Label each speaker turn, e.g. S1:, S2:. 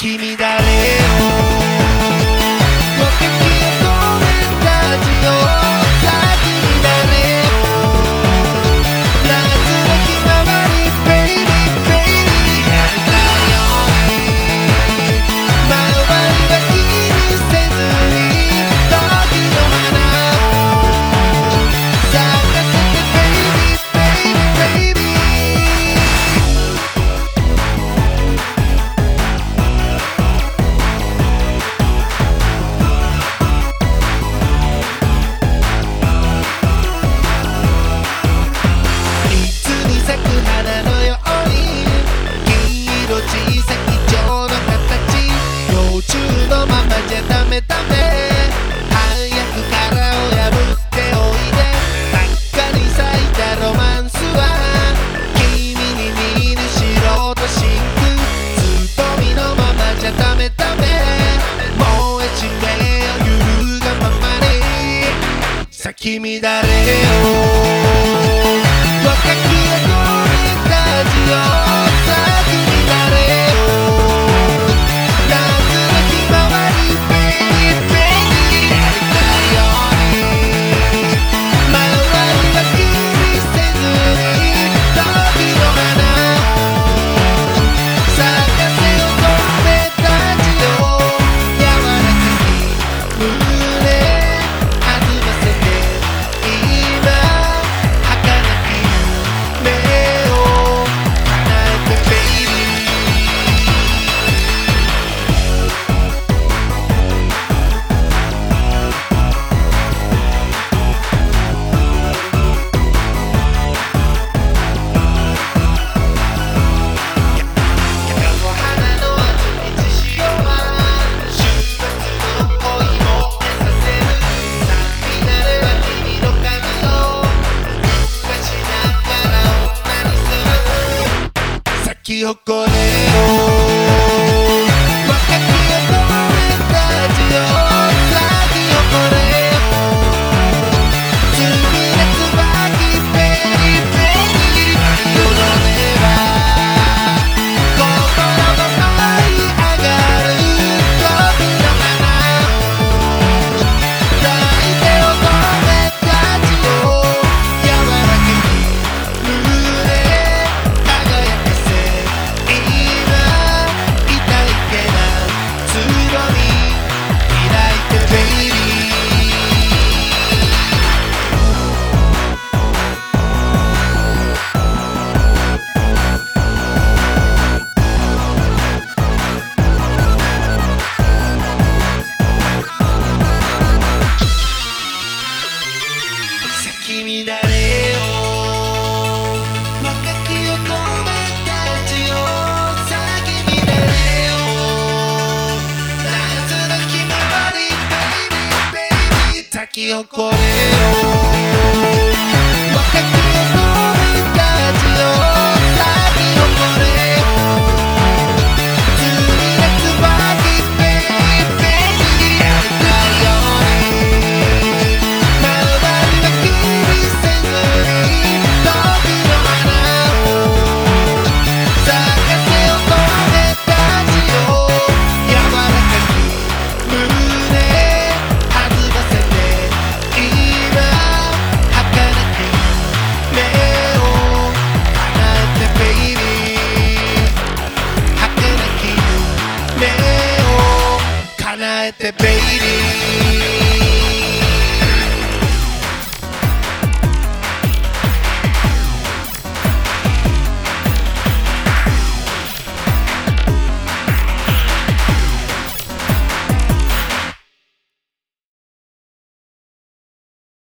S1: 君誰よ僕が止めた字をさあ君誰よ夏のひまわり Baby Baby やるかように周りは気にせずに時の花を咲かせて Baby Baby Baby花のように黄色小さき蝶の形幼虫のままじゃダメダメ早く殻を破っておいで真っ赤に咲いたロマンスは君に見ぬ白と真空ずっと身のままじゃダメダメ燃えちめよ揺るがままにさあ君誰よ若きラジオさあ君誰よ夏のひまわり Baby Baby やるかように周りは気にせずに時の花を咲かせようとめた字を柔らかき胸弾ませて今儚き夢を咲き誇れよ若き乙女たちよ咲き誇れよ次な椿 Baby Baby 彩れば心が舞い上がる時の花を抱いて乙女たちを柔らかき胸輝かせ君誰よ若き乙女たちよさあ君誰よ夏のひまわり Baby Baby 咲き誇れよ若き乙女たちよ咲き誇れよ次な椿 Baby Baby やるかように周りは気にせずに時の花を咲かせようとめた字を柔らかき胸弾ませて今儚き目を叶えて Baby 儚き目を叶えて Baby